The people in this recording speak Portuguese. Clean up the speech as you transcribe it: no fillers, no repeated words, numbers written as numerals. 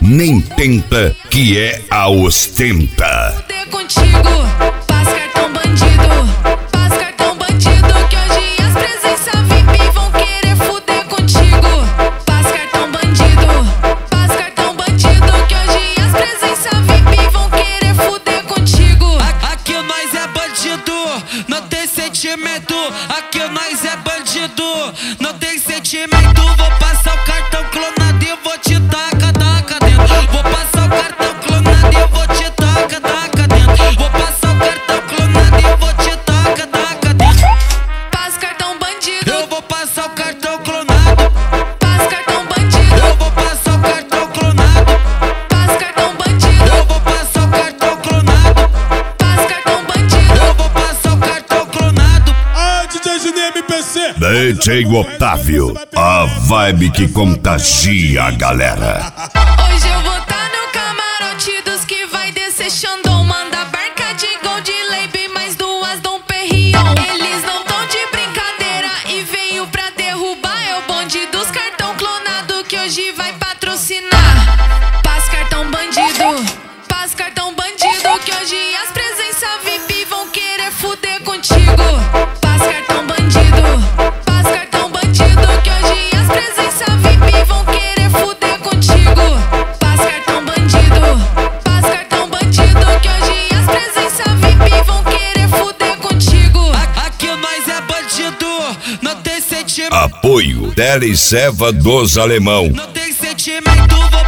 nem tenta, que é a ostenta. Fuder contigo, passa cartão bandido. Passa cartão bandido que hoje as presenças VIP vão querer fuder contigo. Passa cartão bandido. Passa cartão bandido que hoje as presenças VIP vão querer fuder contigo. Aqui nós é bandido, não tem sentimento. Aqui nós é bandido, não tem sentimento. Vou passar o cartão clonado e vou te taca dentro. Vou passar o cartão clonado e vou te taca dentro. Vou passar o cartão clonado e vou te taca dentro. Passa cartão bandido. Eu vou passar o cartão clonado. Passa cartão bandido. Eu vou passar o cartão clonado. Passa cartão bandido. Eu vou passar o cartão clonado. Passa cartão bandido. Eu vou passar o cartão clonado. Ah, DJ Juninho MPC. DJ Otávio, a vibe que contagia a galera. Hoje eu vou tá no camarote dos que vai descer Xandão. Manda barca de Gold Lab, mais duas Dom Perrion. Eles não tão de brincadeira e veio pra derrubar. É o bonde dos cartão clonado que hoje vai patrocinar. Passa cartão bandido, passa cartão bandido que hoje as presenças VIP vão querer fuder contigo. Passa cartão bandido, passa cartão bandido que hoje as presenças VIP vão querer fuder contigo. Passa cartão bandido, passa cartão bandido que hoje as presenças VIP vão querer fuder contigo. Aqui nós é bandido, não tem sentimento. Apoio Teleceva dos Alemão. Não tem sentimento.